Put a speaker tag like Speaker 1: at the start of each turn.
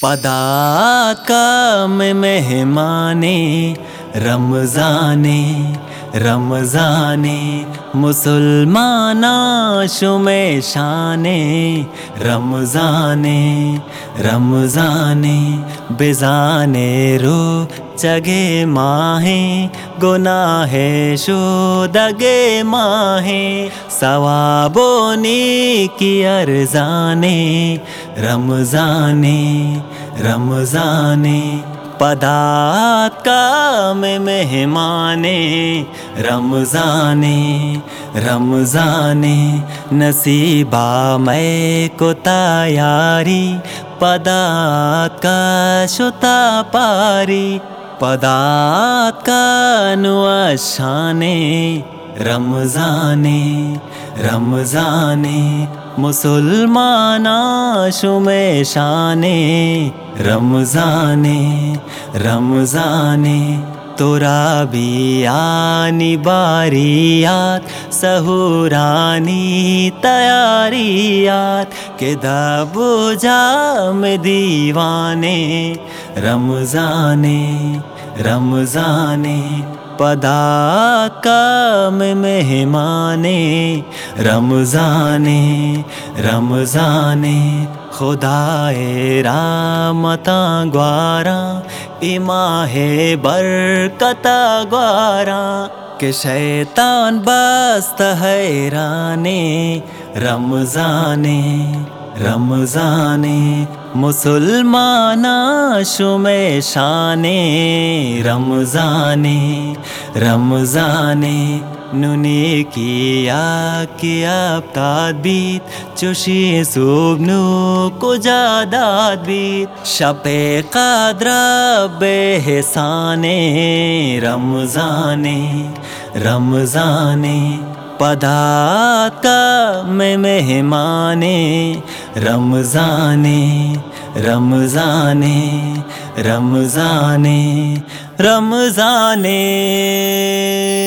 Speaker 1: پدات کا میں مہمانے رمضانے رمضانے مسلمانہ شمع شانے رمضانے رمضانے بزانے رو چگے ماہیں گناہ شودگے ماہیں ثواب و نیکی ارزانے رمضانے رمضانے پدات کا میں مہمانے رمضانے رمضانے نصیبہ میں کو تیاری پدات کا شتا پاری پدات کا نوشانے رمضانے رمضانے مسلمانہ شمع شانے رمضانے رمضانے ترابیانی باریات سحورانی تیاریات کہ دب جام دیوانے رمضانے رمضانے پدات کا میں مہمانے رمضانے رمضانے خدائے رحمتاں گواراں ماہ برکتاں گواراں کہ شیطان بست حیرانے رمضانے رمضانے مسلمانہ شمع شانے رمضانے رمضانے نونی کیا تادبیت چوشی سوگنو کجاداد بیت شب قدر بے حسانے رمضانے رمضانے پدات کا میں مہمانے رمضانے رمضانے رمضانے رمضانے